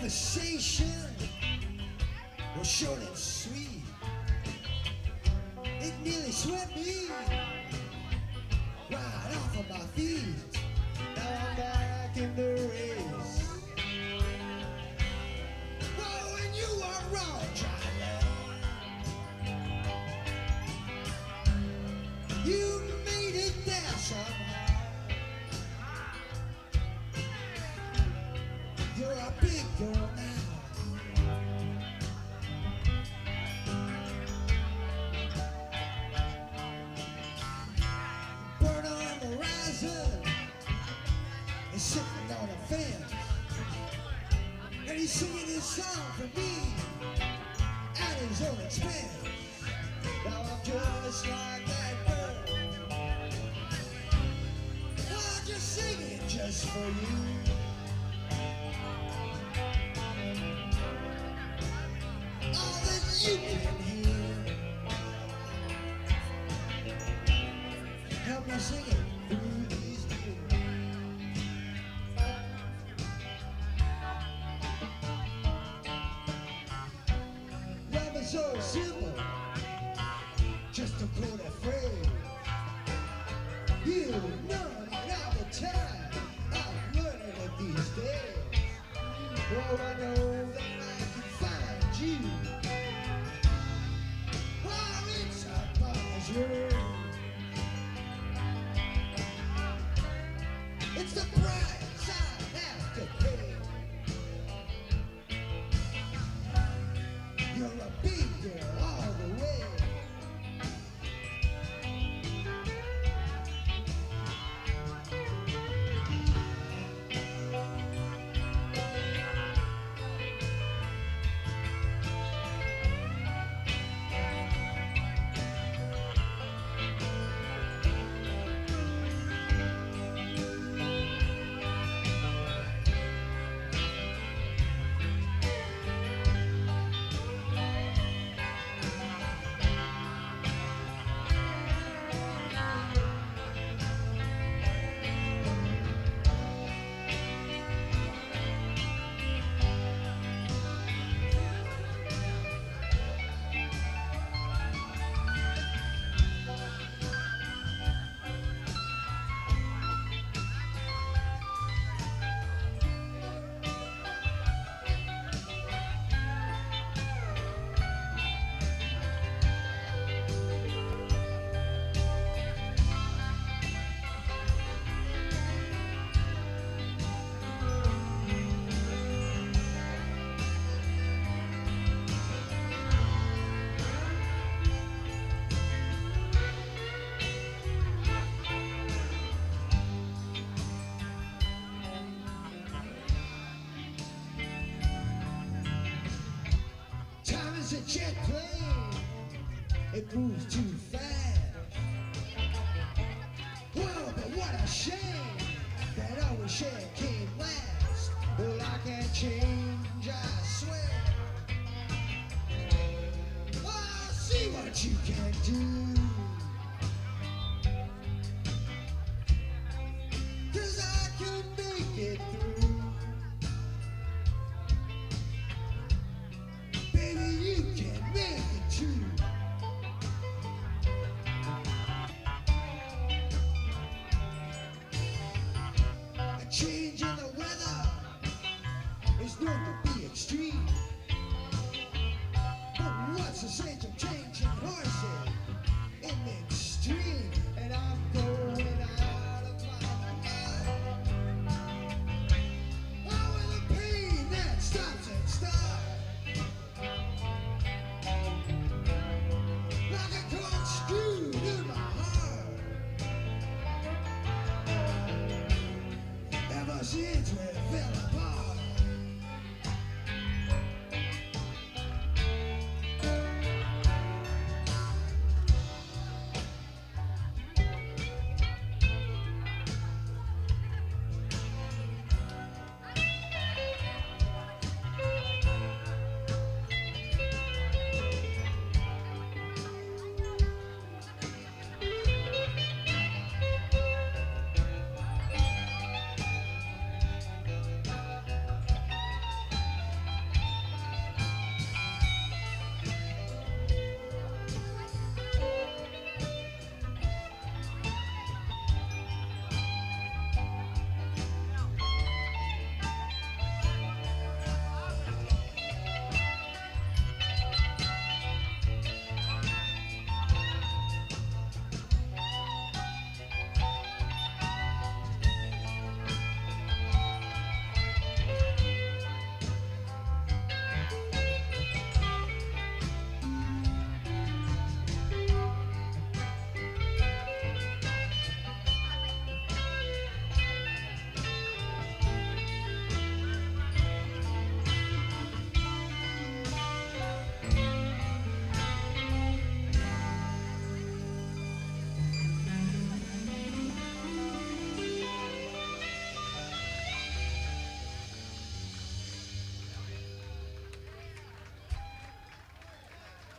conversation was short and sweet. It nearly swept me right off of my feet. Now I'm back in the race. Oh, and you are wrong, driver. You made it there somehow. You're a big girl now. Burn on the horizon and sitting on a fence. And he's singing his song for me at his own expense. Now I'm just like that girl. I'll just sing it just for you. All that you can hear. Help me sing it through these tears. Love is so simple, just to quote a phrase. You know it all the time. I'm learning it these days. Oh, I know that I can find you. Oh, it's a pleasure. It's the price I have to pay. You're a big girl all the way. Time is a jet plane, it moves too fast. Well, but what a shame that all we shared came last. Well, I can't change, I swear. I'll see what you can do.